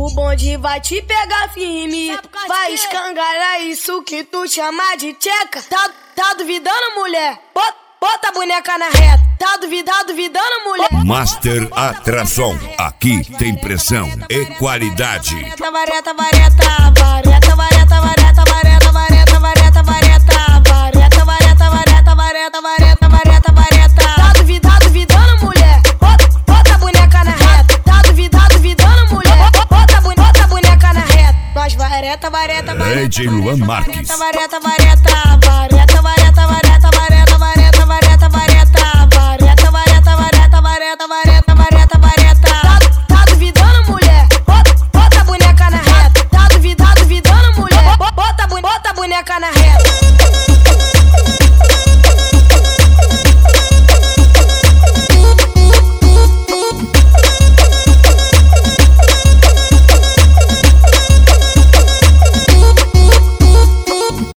O bonde vai te pegar firme, vai escangalhar isso que tu chama de tcheca. Tá duvidando, mulher? Bota a boneca na reta. Tá duvidando, mulher? Master Atração, aqui tem pressão e qualidade. Vareta, vareta, vareta, vareta, vareta, vareta, vareta, vareta, vareta, vareta, vareta, vareta, vareta, vareta, vareta, vareta. Tá duvidando, mulher? Bota a boneca na reta. Tá duvidando, mulher? Bota a boneca na reta. Nós vareta, vareta, vareta. DJ Luan Marques. Vareta, vareta, vareta, vareta, vareta.